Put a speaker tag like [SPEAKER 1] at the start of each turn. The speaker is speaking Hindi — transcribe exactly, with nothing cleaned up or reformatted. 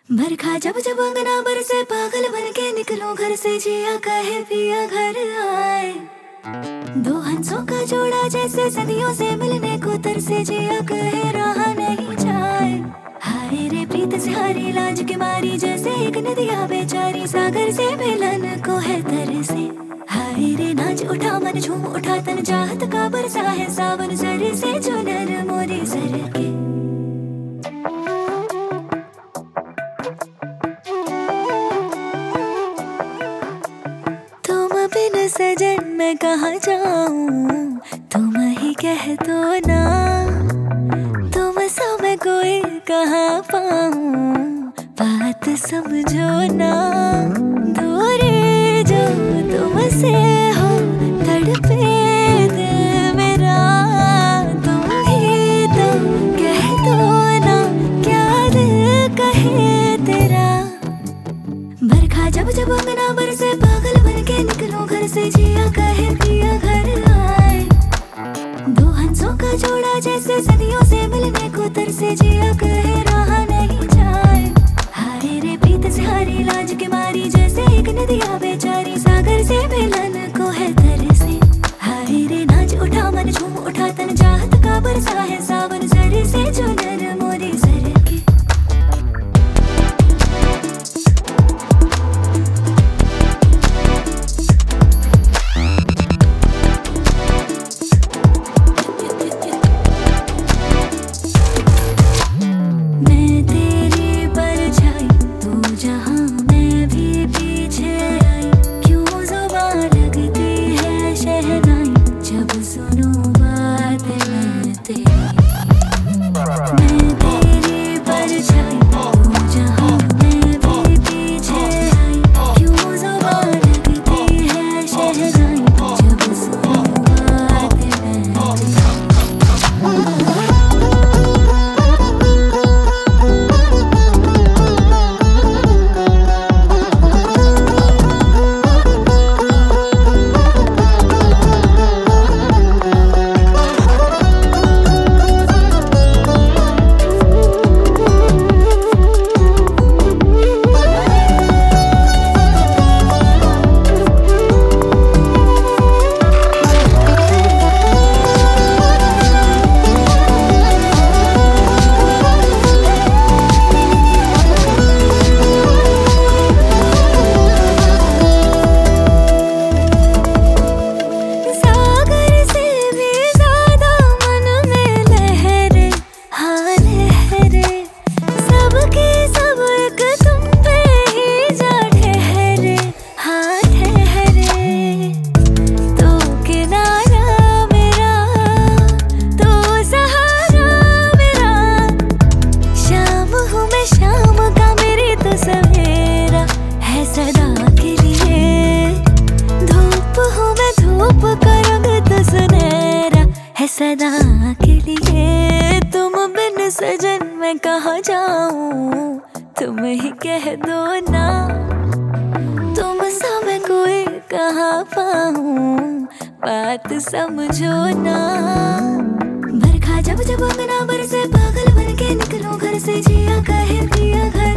[SPEAKER 1] बरखा जब जब अंगना बरसे पागल बन के निकलूं घर से, जिया कहे पिया घर आए। दो हंसों का जोड़ा जैसे सदियों से मिलने को तरसे, जिया कहे रहा नहीं जाए। हाय रे प्रीत से हारी लाज के मारी, जैसे एक नदिया बेचारी सागर से मिलन को है तरसे। हाय रे नाच उठा मन झूम उठा तन, चाहत का बरसा है सावन सर से चुनर मोरी सर के। बिन सजन मैं कहाँ जाऊं, तुम ही कह दो ना। तुम सा मैं कोई कहाँ पाऊं, बात समझो ना। दूरी जो तुमसे हो तड़पे दिल मेरा, तुम ही तो कह दो ना क्या दिल कहे तेरा। बरखा जब जब अंगना बरसे पागल बन के निकलूं घर से, जिया कहे पिया घर आए। दो हंसों का जोड़ा जैसे सदियों से मिलने को तरसे, जिया कहे रहा नहीं जाए। हाय रे प्रीत से हारी लाज के मारी, जैसे एक नदिया बेचारी सागर से मिलन को है तरसे। हाय रे नाच उठा मन झूम उठा तन, चाहत का बरसा है सावन सर से चुनर मोरी सर के। सदा के लिए तुम बिन सजन मैं कहाँ जाऊं, तुम ही कह दो ना। तुम सा मैं कोई कहाँ पाऊं, बात समझो ना। बरखा जब जब अंगना बरसे पागल बन के निकलूं घर से, जिया कहे पिया घर